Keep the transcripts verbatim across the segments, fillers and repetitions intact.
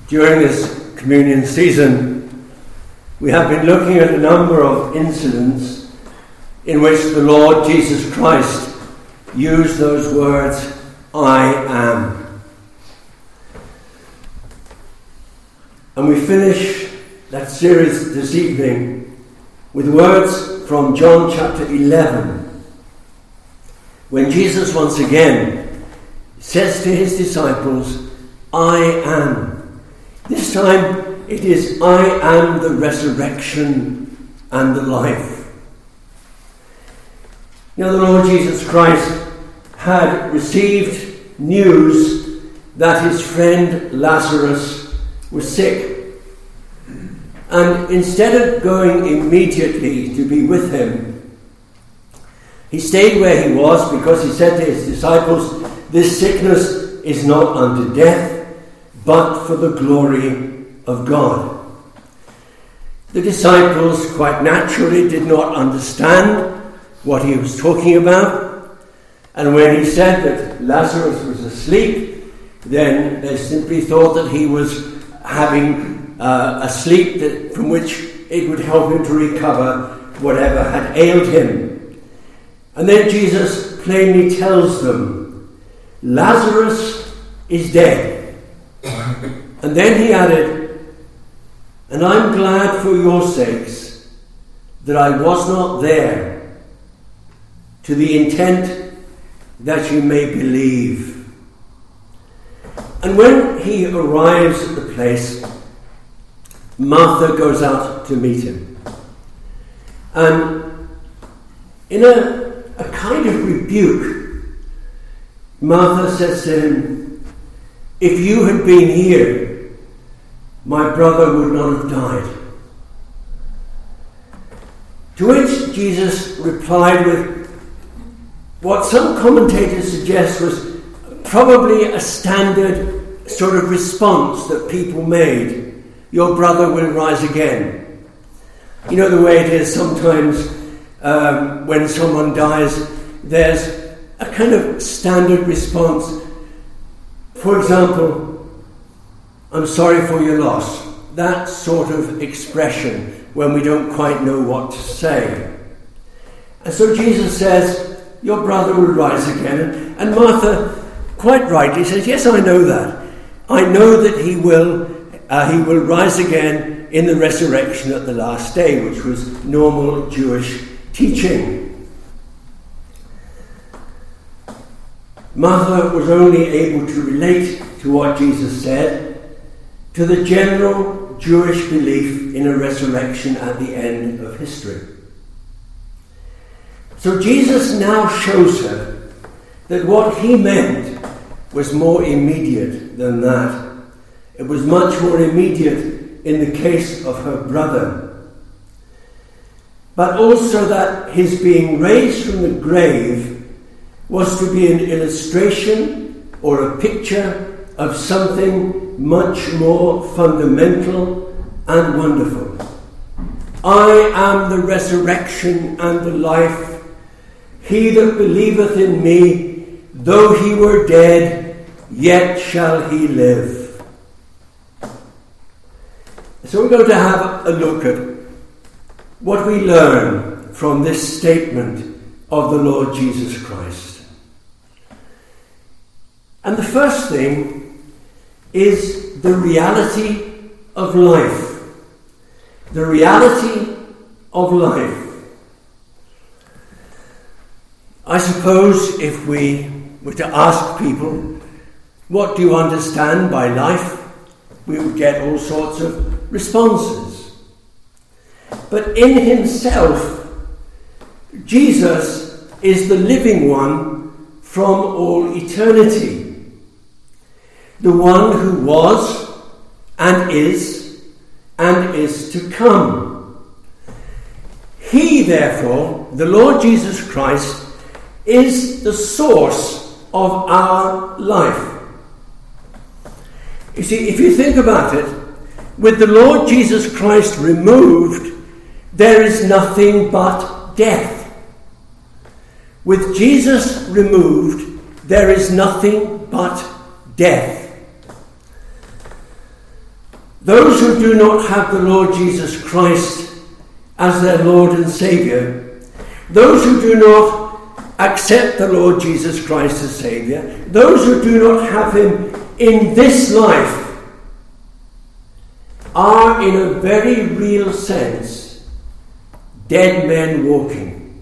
During this communion season, we have been looking at a number of incidents in which the Lord Jesus Christ used those words, I am. And we finish that series this evening with words from John chapter eleven, when Jesus once again says to his disciples, I am. This time it is, I am the resurrection and the life. You know, the Lord Jesus Christ had received news that his friend Lazarus was sick. And instead of going immediately to be with him, he stayed where he was because he said to his disciples, this sickness is not unto death, but for the glory of God. The disciples quite naturally did not understand what he was talking about. And when he said that Lazarus was asleep, then they simply thought that he was having uh, a sleep that, from which it would help him to recover whatever had ailed him. And then Jesus plainly tells them, Lazarus is dead. And then he added, and I'm glad for your sakes that I was not there, to the intent that you may believe. And when he arrives at the place, Martha goes out to meet him. And in a, a kind of rebuke, Martha says to him, if you had been here, my brother would not have died. To which Jesus replied with what some commentators suggest was probably a standard sort of response that people made. Your brother will rise again. You know the way it is sometimes um, when someone dies, there's a kind of standard response. For example, I'm sorry for your loss. That sort of expression when we don't quite know what to say. And so Jesus says, your brother will rise again. And Martha quite rightly says, yes, I know that. I know that he will, uh, he will rise again in the resurrection at the last day, which was normal Jewish teaching. Martha was only able to relate to what Jesus said to the general Jewish belief in a resurrection at the end of history. So Jesus now shows her that what he meant was more immediate than that. It was much more immediate in the case of her brother. But also that his being raised from the grave was to be an illustration or a picture of something much more fundamental and wonderful. I am the resurrection and the life. He that believeth in me, though he were dead, yet shall he live. So we're going to have a look at what we learn from this statement of the Lord Jesus Christ. And the first thing is the reality of life. The reality of life. I suppose if we were to ask people, what do you understand by life? We would get all sorts of responses. But in himself, Jesus is the living one from all eternity. The one who was and is and is to come. He, therefore, the Lord Jesus Christ, is the source of our life. You see, if you think about it, with the Lord Jesus Christ removed, there is nothing but death. With Jesus removed, there is nothing but death. Those who do not have the Lord Jesus Christ as their Lord and Saviour, those who do not accept the Lord Jesus Christ as Saviour, those who do not have him in this life, are in a very real sense dead men walking.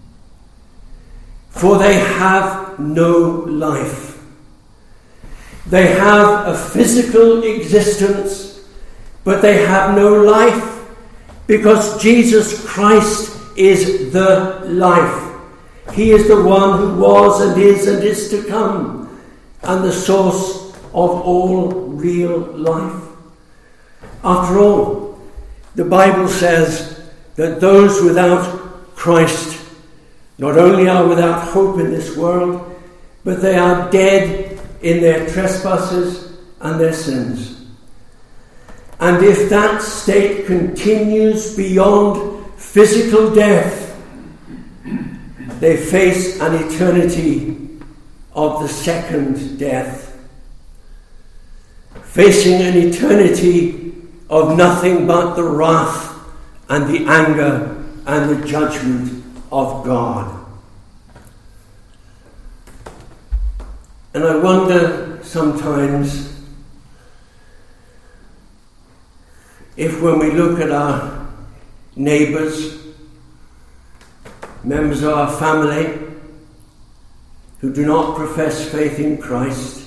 For they have no life. They have a physical existence, but they have no life, because Jesus Christ is the life. He is the one who was and is and is to come, and the source of all real life. After all, the Bible says that those without Christ not only are without hope in this world, but they are dead in their trespasses and their sins. And if that state continues beyond physical death, they face an eternity of the second death, facing an eternity of nothing but the wrath and the anger and the judgment of God. And I wonder sometimes if, when we look at our neighbours, members of our family who do not profess faith in Christ,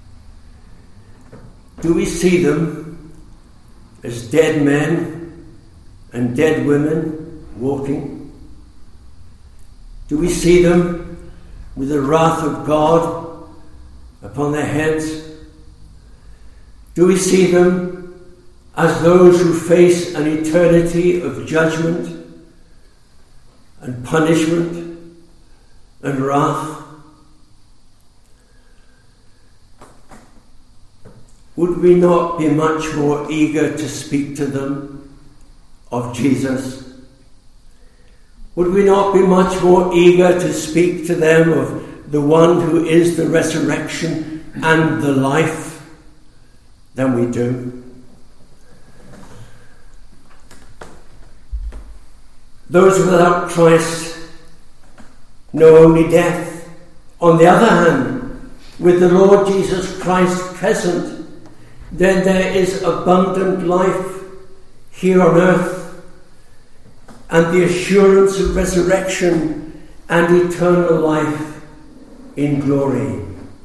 do we see them as dead men and dead women walking? Do we see them with the wrath of God upon their heads? Do we see them as those who face an eternity of judgment and punishment and wrath? Would we not be much more eager to speak to them of Jesus? Would we not be much more eager to speak to them of the one who is the resurrection and the life than we do? Those without Christ know only death. On the other hand, with the Lord Jesus Christ present, then there is abundant life here on earth, and the assurance of resurrection and eternal life in glory.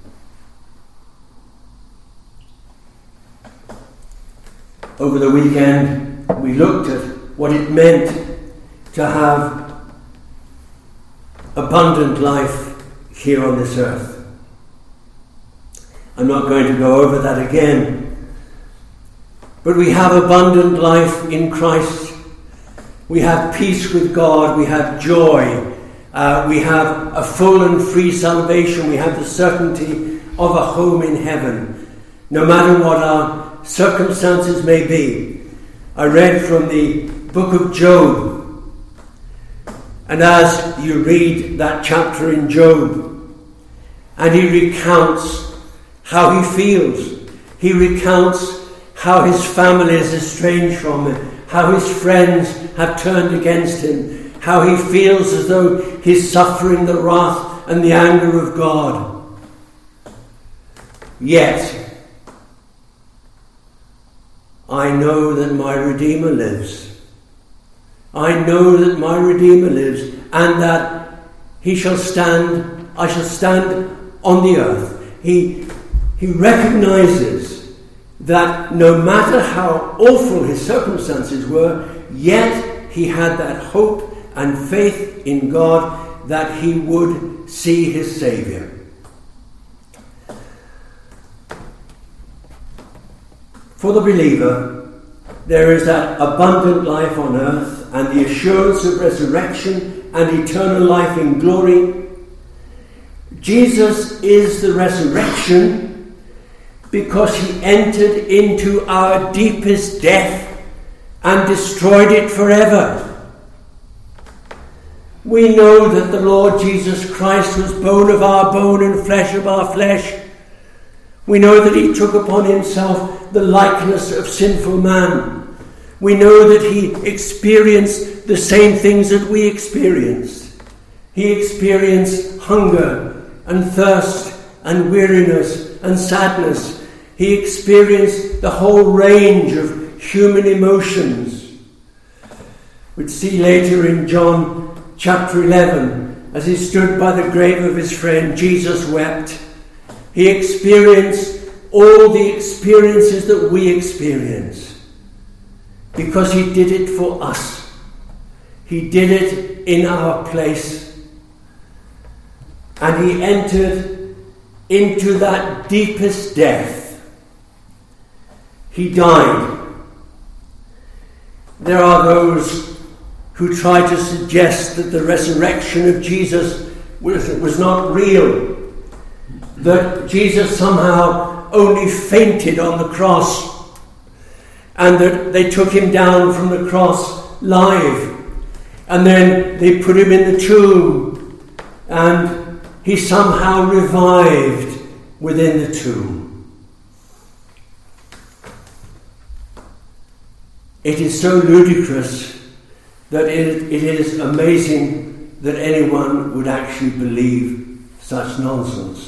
Over the weekend, we looked at what it meant to have abundant life here on this earth. I'm not going to go over that again. But we have abundant life in Christ. We have peace with God. We have joy. Uh, we have a full and free salvation. We have the certainty of a home in heaven, no matter what our circumstances may be. I read from the book of Job. And as you read that chapter in Job, and he recounts how he feels, he recounts how his family is estranged from him, how his friends have turned against him, how he feels as though he's suffering the wrath and the anger of God. Yet, I know that my Redeemer lives. I know that my Redeemer lives, and that he shall stand, I shall stand on the earth. He, he recognizes that no matter how awful his circumstances were, yet he had that hope and faith in God that he would see his Saviour. For the believer, there is that abundant life on earth and the assurance of resurrection and eternal life in glory. Jesus is the resurrection because he entered into our deepest death and destroyed it forever. We know that the Lord Jesus Christ was bone of our bone and flesh of our flesh. We know that he took upon himself the likeness of sinful man. We know that he experienced the same things that we experienced. He experienced hunger and thirst and weariness and sadness. He experienced the whole range of human emotions. We'd see later in John chapter eleven, as he stood by the grave of his friend, Jesus wept. He experienced all the experiences that we experience because he did it for us. He did it in our place. And he entered into that deepest death. He died. There are those who try to suggest that the resurrection of Jesus was, was not real, that Jesus somehow only fainted on the cross, and that they took him down from the cross live, and then they put him in the tomb, and he somehow revived within the tomb. It is so ludicrous that it, it is amazing that anyone would actually believe such nonsense.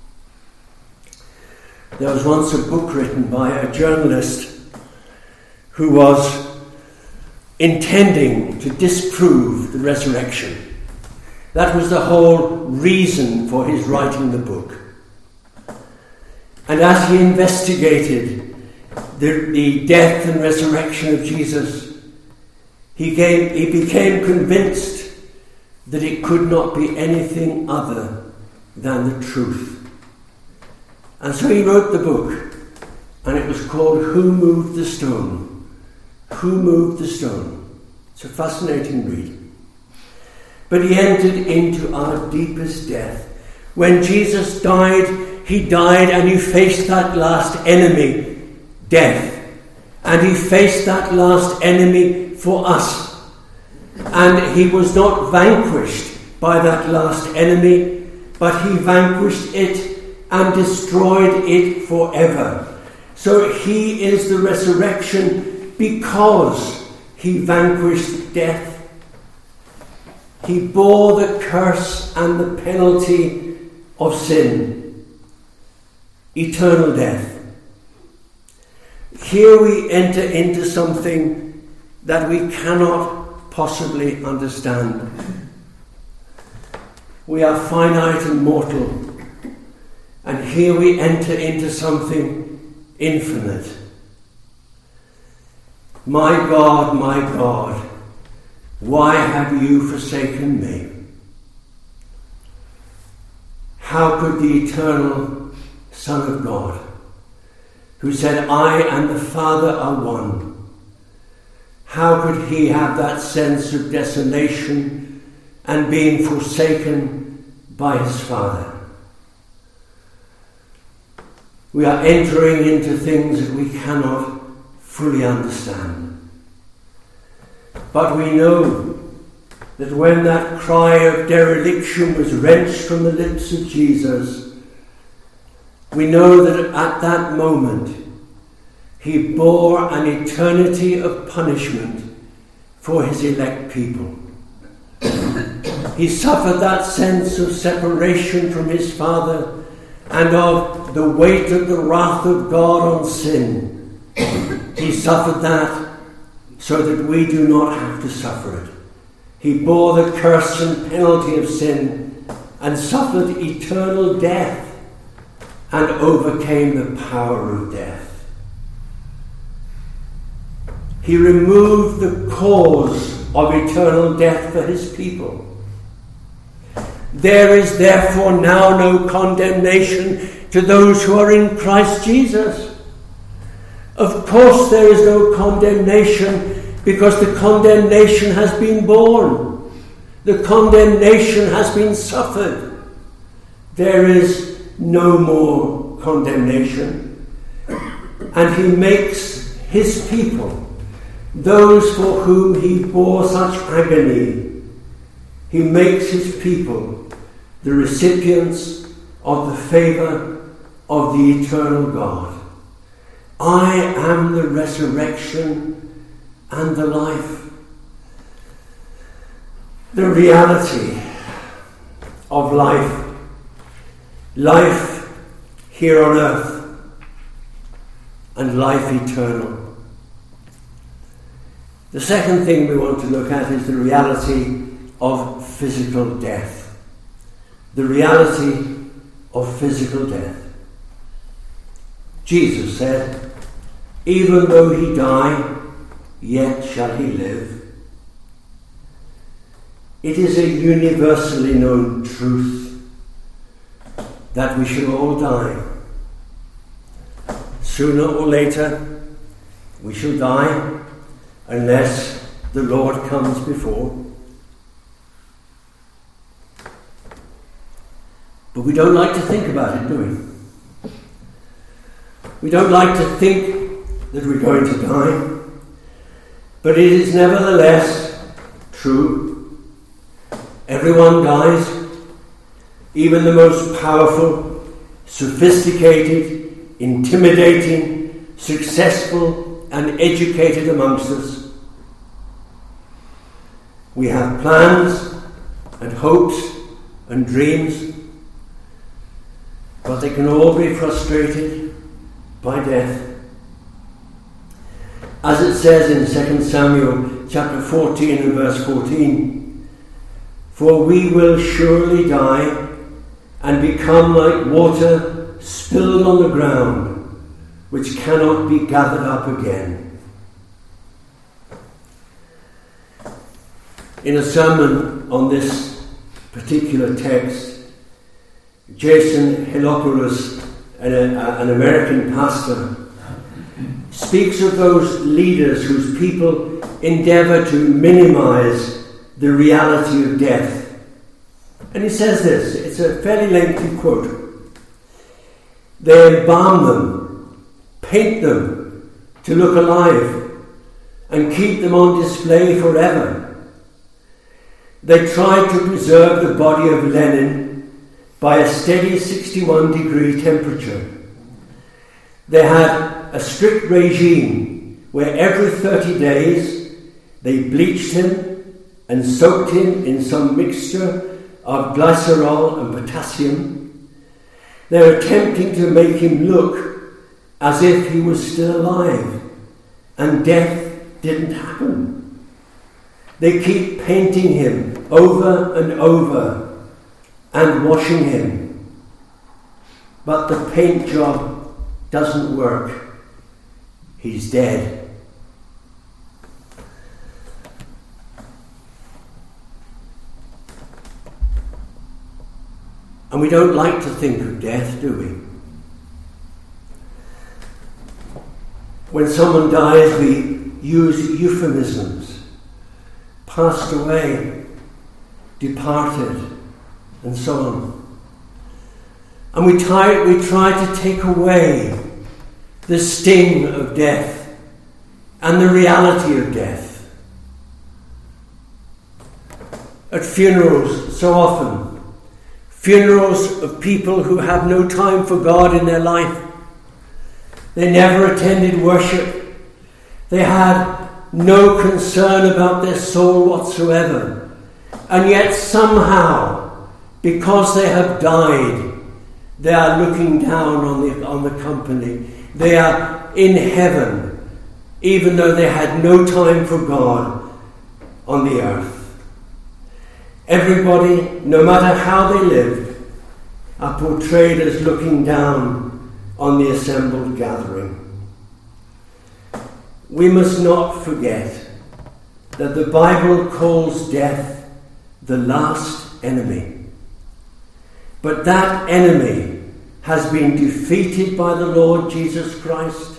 There was once a book written by a journalist who was intending to disprove the resurrection. That was the whole reason for his writing the book. And as he investigated the, the death and resurrection of Jesus, he, gave, he became convinced that it could not be anything other than the truth. And so he wrote the book, and it was called Who Moved the Stone? Who Moved the Stone? It's a fascinating read. But he entered into our deepest death. When Jesus died, he died and he faced that last enemy, death. And he faced that last enemy for us. And he was not vanquished by that last enemy, but he vanquished it and destroyed it forever. So he is the resurrection because he vanquished death. He bore the curse and the penalty of sin, eternal death. Here we enter into something that we cannot possibly understand. We are finite and mortal. And here we enter into something infinite. My God, my God, why have you forsaken me? How could the eternal Son of God, who said, I and the Father are one, how could he have that sense of desolation and being forsaken by his Father? We are entering into things that we cannot fully understand. But we know that when that cry of dereliction was wrenched from the lips of Jesus, we know that at that moment he bore an eternity of punishment for his elect people. He suffered that sense of separation from his Father and of the weight of the wrath of God on sin. He suffered that so that we do not have to suffer it. He bore the curse and penalty of sin and suffered eternal death and overcame the power of death. He removed the cause of eternal death for his people. There is therefore now no condemnation to those who are in Christ Jesus. Of course there is no condemnation because the condemnation has been borne. The condemnation has been suffered. There is no more condemnation. And he makes his people, those for whom he bore such agony, he makes his people the recipients of the favour of the eternal God. I am the resurrection and the life. The reality of life, life here on earth, and life eternal. The second thing we want to look at is the reality of physical death. The reality of physical death. Jesus said, "Even though he die, yet shall he live." It is a universally known truth that we shall all die. Sooner or later, we shall die unless the Lord comes before. But we don't like to think about it, do we? We don't like to think that we're going to die. But it is nevertheless true. Everyone dies, even the most powerful, sophisticated, intimidating, successful, and educated amongst us. We have plans and hopes and dreams, but they can all be frustrated by death. As it says in Second Samuel chapter fourteen and verse fourteen, "For we will surely die and become like water spilled on the ground, which cannot be gathered up again." In a sermon on this particular text, Jason Helopoulos, an, an American pastor, speaks of those leaders whose people endeavour to minimize the reality of death. And he says this, it's a fairly lengthy quote. "They embalm them, paint them to look alive, and keep them on display forever. They tried to preserve the body of Lenin by a steady sixty-one degree temperature. They had a strict regime where every thirty days they bleached him and soaked him in some mixture of glycerol and potassium. They're attempting to make him look as if he was still alive, and death didn't happen. They keep painting him over and over and washing him. But the paint job doesn't work. He's dead." And we don't like to think of death, do we? When someone dies, we use euphemisms. Passed away, departed, and so on. And we try, we try to take away the sting of death and the reality of death. At funerals, so often, funerals of people who have no time for God in their life. They never attended worship. They had no concern about their soul whatsoever. And yet somehow, because they have died, they are looking down on the, on the company. They are in heaven, even though they had no time for God on the earth. Everybody, no matter how they lived, are portrayed as looking down on the assembled gathering. We must not forget that the Bible calls death the last enemy. But that enemy has been defeated by the Lord Jesus Christ.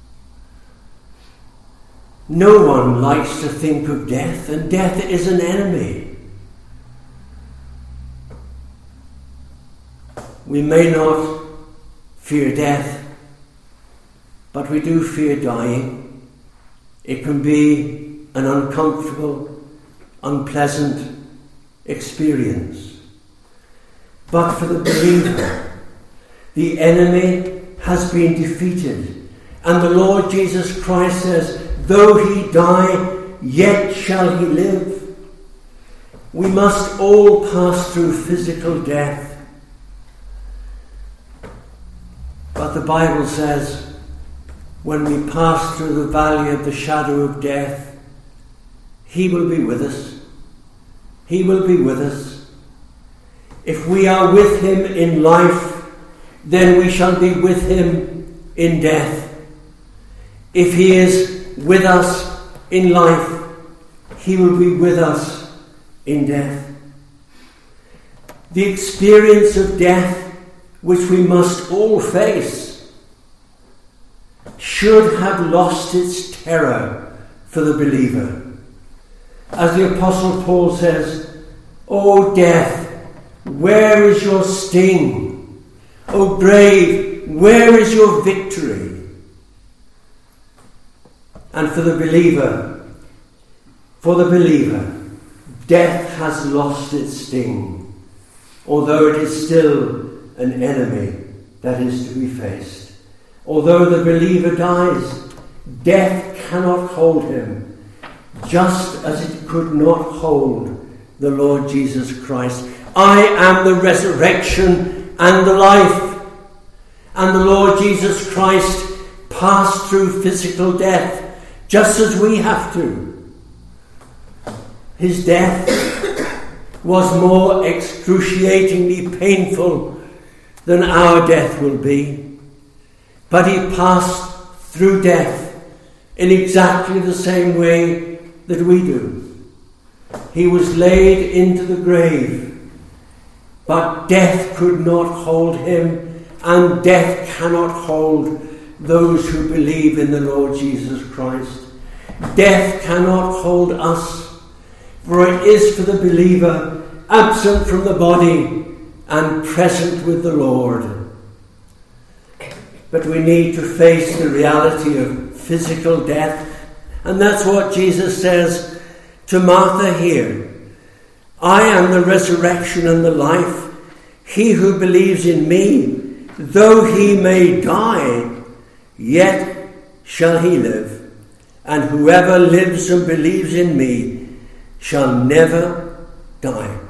No one likes to think of death, and death is an enemy. We may not fear death, but we do fear dying. It can be an uncomfortable, unpleasant experience. But for the believer, The enemy has been defeated. And the Lord Jesus Christ says, though he die, yet shall he live. We must all pass through physical death. But the Bible says, when we pass through the valley of the shadow of death, he will be with us. He will be with us. If we are with him in life, then we shall be with him in death. If he is with us in life, he will be with us in death. The experience of death, which we must all face, should have lost its terror for the believer. As the Apostle Paul says, O death, where is your sting? O grave, where is your victory? And for the believer, for the believer, death has lost its sting, although it is still an enemy that is to be faced. Although the believer dies, death cannot hold him, just as it could not hold the Lord Jesus Christ. I am the resurrection and the life. And the Lord Jesus Christ passed through physical death, just as we have to. His death was more excruciatingly painful than our death will be. But he passed through death in exactly the same way that we do. He was laid into the grave, but death could not hold him, and death cannot hold those who believe in the Lord Jesus Christ. Death cannot hold us, for it is for the believer absent from the body and present with the Lord. But we need to face the reality of physical death, and that's what Jesus says to Martha here. I am the resurrection and the life. He who believes in me, though he may die, yet shall he live. And whoever lives and believes in me shall never die.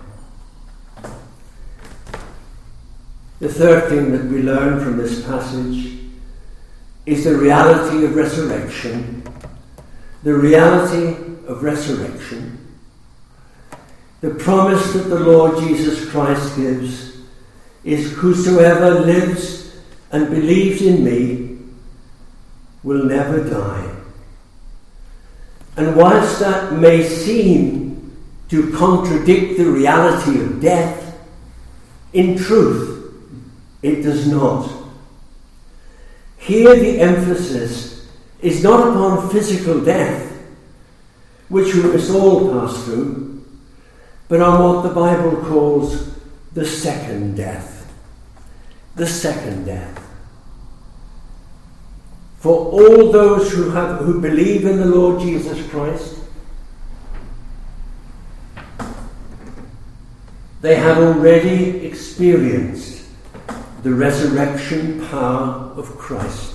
The third thing that we learn from this passage is the reality of resurrection. The reality of resurrection. The promise that the Lord Jesus Christ gives is, whosoever lives and believes in me will never die. And whilst that may seem to contradict the reality of death, in truth, it does not. Here the emphasis is not upon physical death, which we must all pass through, but on what the Bible calls the second death. The second death. For all those who have who believe in the Lord Jesus Christ, they have already experienced the resurrection power of Christ.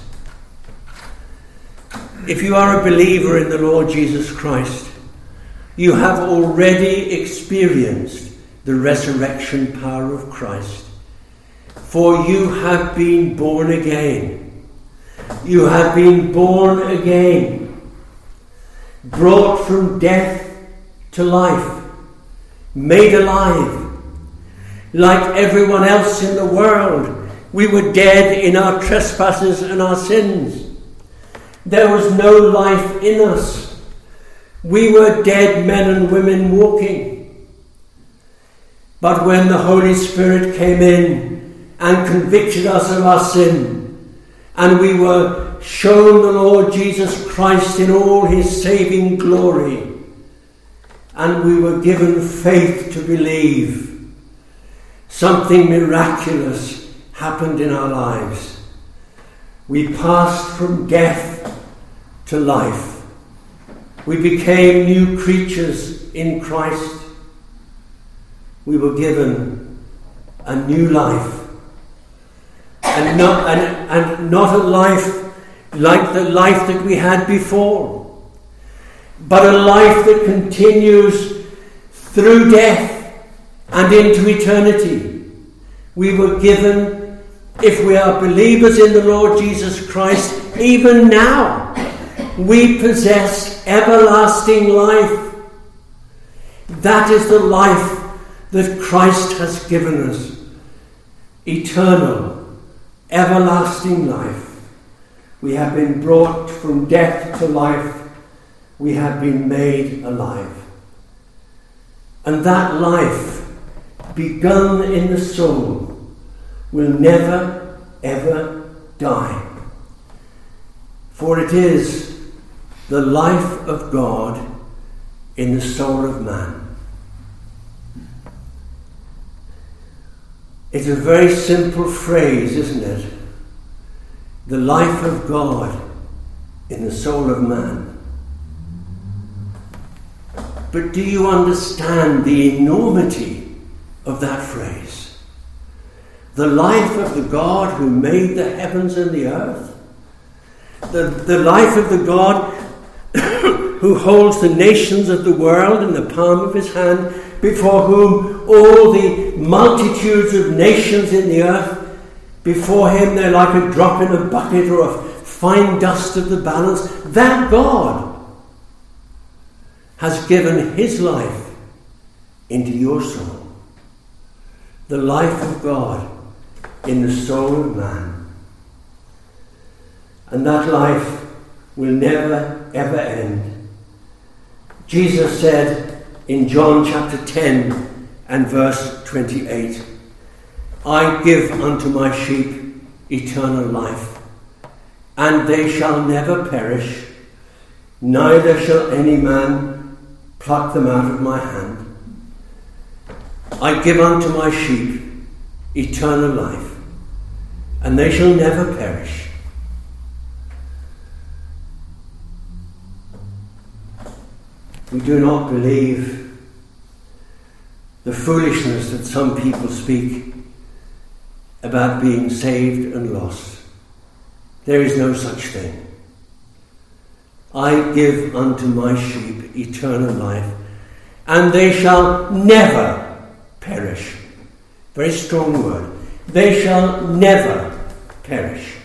If you are a believer in the Lord Jesus Christ, you have already experienced the resurrection power of Christ. For you have been born again. You have been born again, brought from death to life, made alive. Like everyone else in the world, we were dead in our trespasses and our sins. There was no life in us. We were dead men and women walking. But when the Holy Spirit came in and convicted us of our sin, and we were shown the Lord Jesus Christ in all his saving glory, and we were given faith to believe, something miraculous happened in our lives. We passed from death to life. We became new creatures in Christ. We were given a new life. and not, and, and not a life like the life that we had before, but a life that continues through death and into eternity. We were given, if we are believers in the Lord Jesus Christ, even now, we possess everlasting life. That is the life that Christ has given us. Eternal, everlasting life. We have been brought from death to life. We have been made alive. And that life, begun in the soul, will never, ever die. For it is the life of God in the soul of man. It's a very simple phrase, isn't it? The life of God in the soul of man. But do you understand the enormity of that phrase? The life of the God who made the heavens and the earth. The, the life of the God who holds the nations of the world in the palm of his hand, before whom all the multitudes of nations in the earth, before him they're like a drop in a bucket or a fine dust of the balance. That God has given his life into your soul. The life of God in the soul of man. And that life will never, ever end. Jesus said in John chapter ten and verse twenty-eight, I give unto my sheep eternal life, and they shall never perish, neither shall any man pluck them out of my hand. I give unto my sheep eternal life, and they shall never perish. We do not believe the foolishness that some people speak about being saved and lost. There is no such thing. I give unto my sheep eternal life, and they shall never perish. Very strong word. They shall never perish.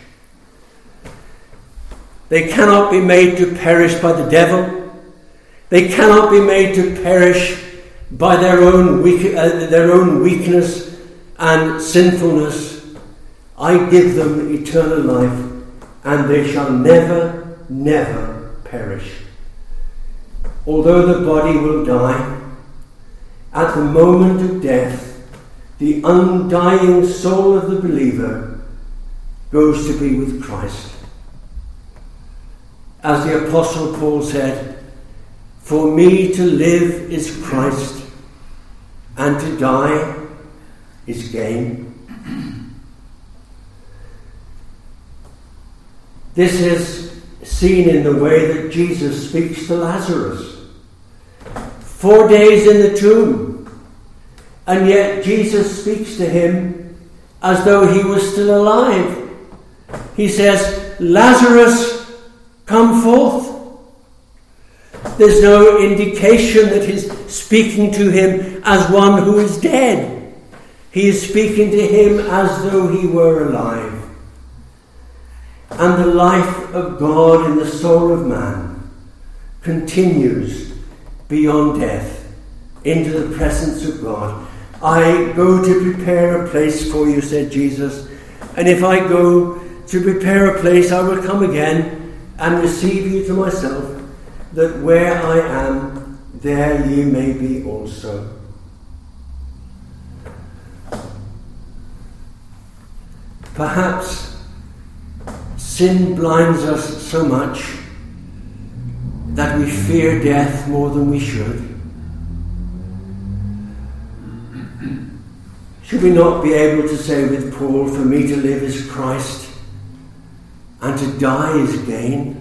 They cannot be made to perish by the devil. They cannot be made to perish by their own weak, uh, their own weakness and sinfulness. I give them eternal life, and they shall never, never perish. Although the body will die, at the moment of death, the undying soul of the believer goes to be with Christ. As the Apostle Paul said, for me to live is Christ, and to die is gain. This is seen in the way that Jesus speaks to Lazarus. Four days in the tomb, and yet Jesus speaks to him as though he was still alive. He says, Lazarus, come forth. There's no indication that he's speaking to him as one who is dead. He is speaking to him as though he were alive. And the life of God in the soul of man continues beyond death into the presence of God. I go to prepare a place for you, said Jesus, and if I go to prepare a place, I will come again and receive you to myself, that where I am, there ye may be also. Perhaps sin blinds us so much that we fear death more than we should. Should we not be able to say with Paul, for me to live is Christ, and to die is gain?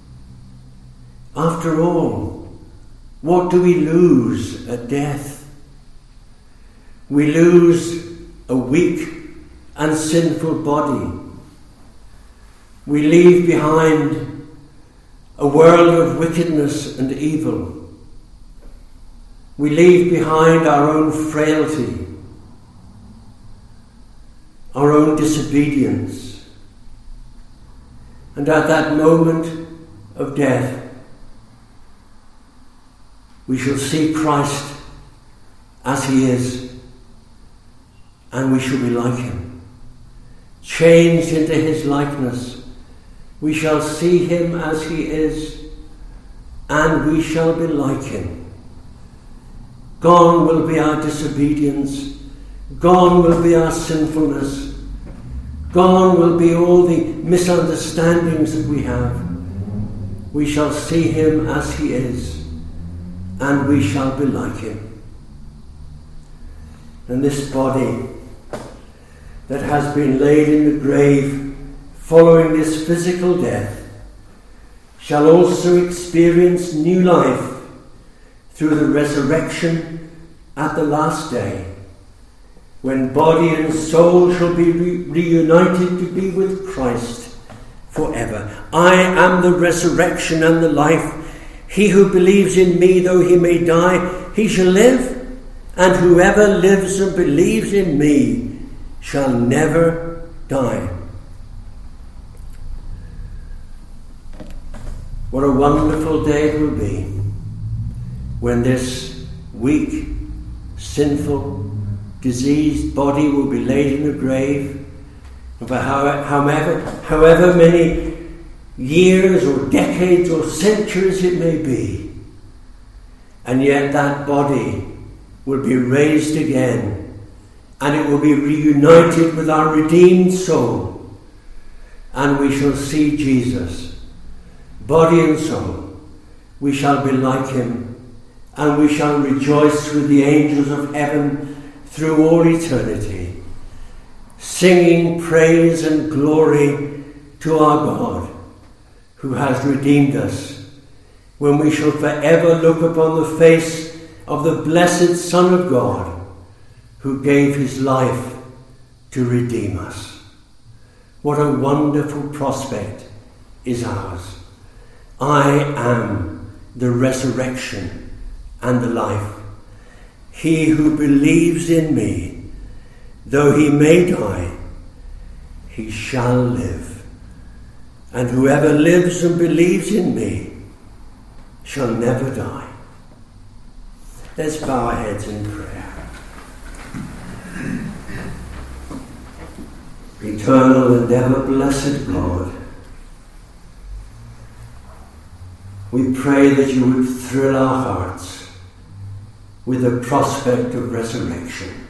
After all, what do we lose at death? We lose a weak and sinful body, We leave behind a world of wickedness and evil. We leave behind our own frailty, our own disobedience. And at that moment of death, we shall see Christ as he is, and we shall be like him, changed into his likeness. We shall see him as he is, and we shall be like him. Gone will be our disobedience, gone will be our sinfulness, gone will be all the misunderstandings that we have. We shall see him as he is, and we shall be like him. And this body that has been laid in the grave following this physical death shall also experience new life through the resurrection at the last day, when body and soul shall be re- reunited to be with Christ forever. I am the resurrection and the life. He who believes in me, though he may die, he shall live. And whoever lives and believes in me shall never die. What a wonderful day it will be when this weak, sinful, diseased body will be laid in the grave. And for however, however many years or decades or centuries it may be, and yet that body will be raised again, and it will be reunited with our redeemed soul, and we shall see Jesus, body and soul. We shall be like him, and we shall rejoice with the angels of heaven through all eternity, singing praise and glory to our God, who has redeemed us, when we shall forever look upon the face of the blessed Son of God, who gave his life to redeem us. What a wonderful prospect is ours. I am the resurrection and the life. He who believes in me, though he may die, he shall live. And whoever lives and believes in me shall never die. Let's bow our heads in prayer. Eternal and ever blessed God, we pray that you would thrill our hearts with the prospect of resurrection.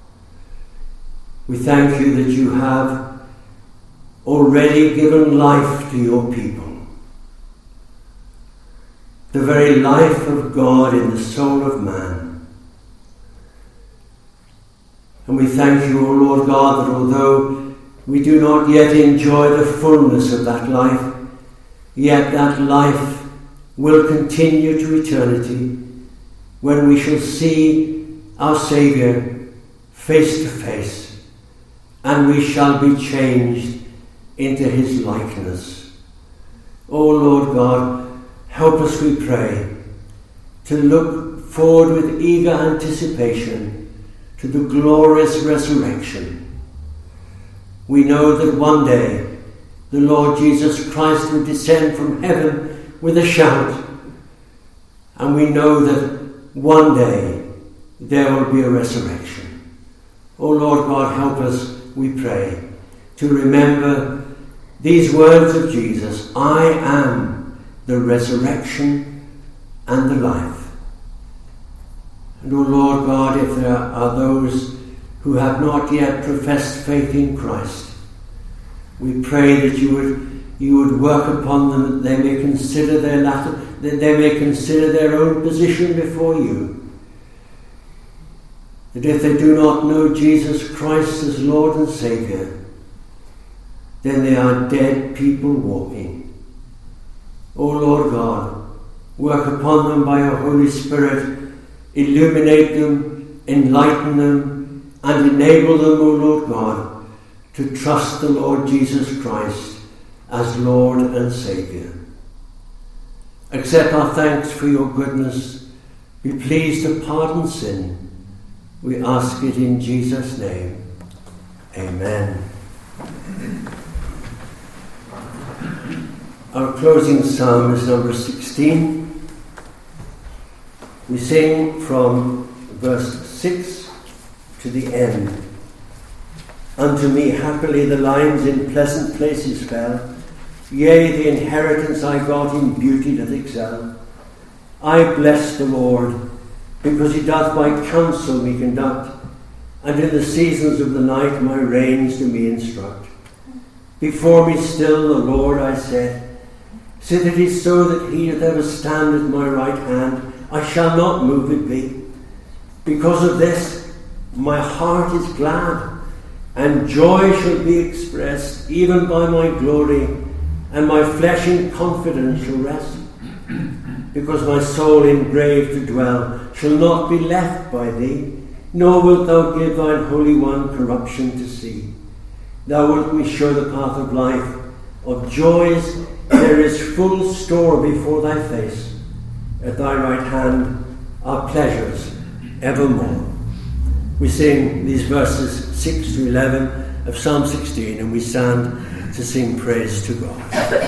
We thank you that you have already given life to your people. The very life of God in the soul of man. And we thank you, O Lord God, that although we do not yet enjoy the fullness of that life, yet that life will continue to eternity, when we shall see our Saviour face to face, and we shall be changed into his likeness. O Lord God, help us, we pray, to look forward with eager anticipation to the glorious resurrection. We know that one day the Lord Jesus Christ will descend from heaven with a shout, and we know that one day there will be a resurrection. O Lord God, help us, we pray, to remember these words of Jesus: I am the resurrection and the life. And, O Lord God, if there are those who have not yet professed faith in Christ, we pray that you would you would work upon them, that they may consider their latter, that they may consider their own position before you. That if they do not know Jesus Christ as Lord and Saviour, then they are dead people walking. O Lord God, work upon them by your Holy Spirit, illuminate them, enlighten them, and enable them, O Lord God, to trust the Lord Jesus Christ as Lord and Saviour. Accept our thanks for your goodness. Be pleased to pardon sin. We ask it in Jesus' name. Amen. Our closing psalm is number sixteen. We sing from verse six to the end. Unto me happily the lines in pleasant places fell. Yea, the inheritance I got in beauty doth excel. I bless the Lord, because he doth by counsel me conduct, and in the seasons of the night my reins do me instruct. Before me still the Lord I set, sit it is so that he that ever stand at my right hand, I shall not move it be. Because of this my heart is glad, and joy shall be expressed, even by my glory, and my flesh in confidence shall rest. Because my soul in grave to dwell shall not be left by thee, nor wilt thou give thine Holy One corruption to see. Thou wilt me show the path of life, of joys there is full store before thy face. At thy right hand are pleasures evermore. We sing these verses six to eleven of Psalm sixteen, and we stand to sing praise to God.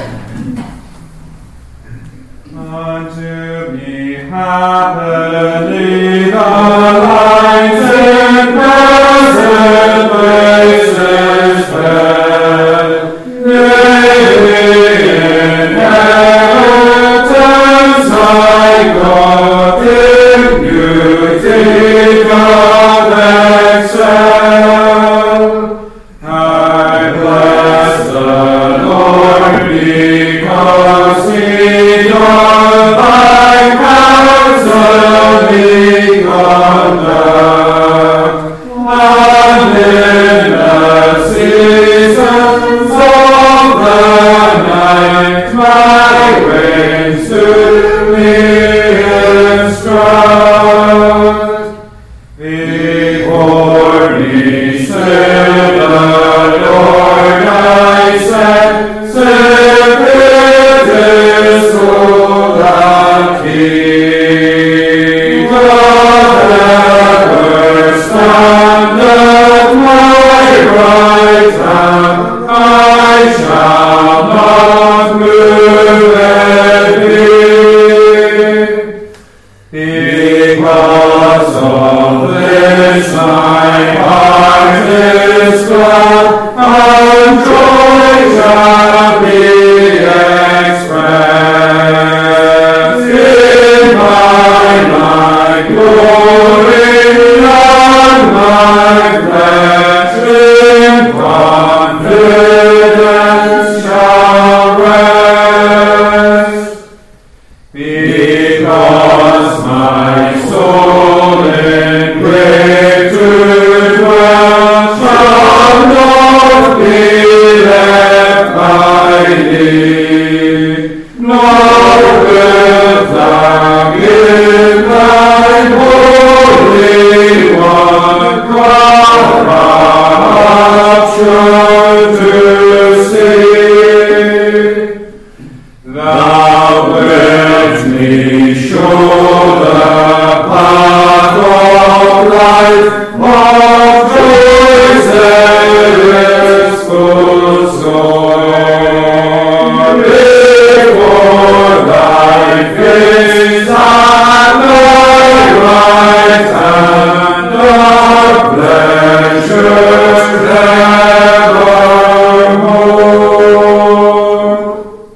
Unto me happily the lines in pleasant places fell. Yea, inheritance I got in beauty doth excel. I bless the Lord because he doth by counsel me conduct, and in the seasons of the night my reins to me instruct. Before me stood the Lord I set, secret is so that he doth ever stand at my right hand, I shall not move it be. Because of this my heart is glad, and joy shall be expressed. In my life glory and my flesh in confidence shall rest. Because my soul in grave to dwell shall not be left by thee, nor wilt thou give thine Holy One corruption to see. Thou wilt me show the path of life, of joys there is full store. Before thy face and thy right hand are pleasures evermore.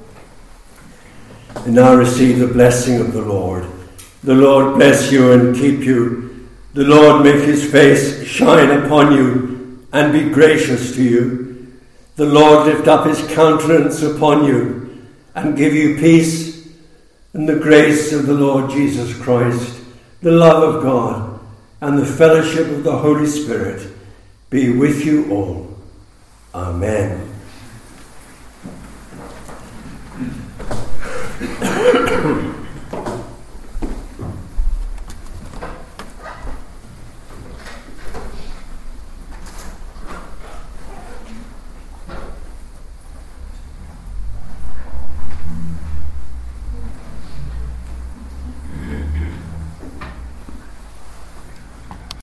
And now receive the blessing of the Lord. The Lord bless you and keep you. The Lord make his face shine upon you and be gracious to you. The Lord lift up his countenance upon you and give you peace. And the grace of the Lord Jesus Christ, the love of God, and the fellowship of the Holy Spirit be with you all. Amen.